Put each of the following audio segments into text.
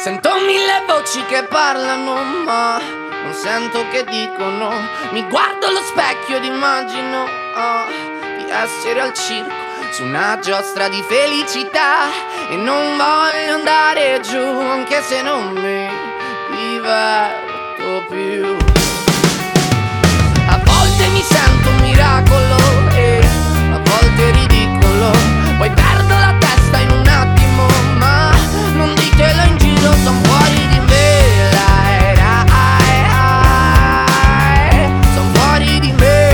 Sento mille voci che parlano, ma non sento che dicono. Mi guardo allo specchio ed immagino di essere al circo su una giostra di felicità, e non voglio andare giù anche se non mi diverto più. A volte mi sento un miracolo e a volte ridicolo, poi perdo la testa in un attimo, ma non ditelo in giro, son fuori di me. Son fuori di me.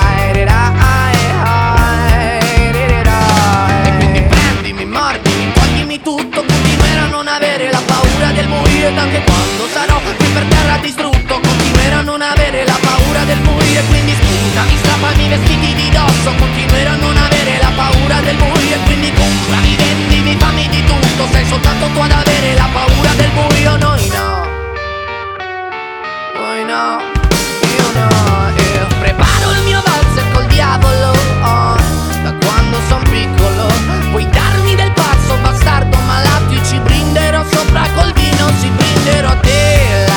E quindi prendimi, mordimi, toglimi tutto, continuerò a non avere la paura del morire. Ed anche quando sarò qui per terra distrutto, continuerò a non avere la paura del morire. Quindi sputami, strappami i vestiti di dosso, continuerò a non avere la paura del morire. Quindi comprami, vendimi, fammi di tutto, sei soltanto tu ad avere la paura del buio. Noi no, noi no, io no. Io preparo il mio valzer col diavolo, da quando son piccolo. Puoi darmi del pazzo bastardo malato, io ci brinderò sopra col vino, si brinderò a te.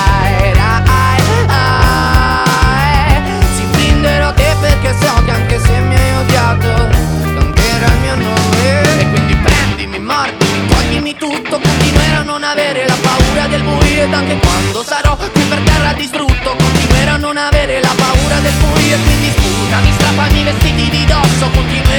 Si brinderò a te perché so che anche se mi hai odiato canterà il mio nome. E quindi prendimi, mordimi, toglimi tutto, continuerò a non avere la paura del buio. Ed anche quando sarò qui per terra distrutto, continuerò a non avere la paura del buio. E quindi sputami, strappami i vestiti di dosso, continuerò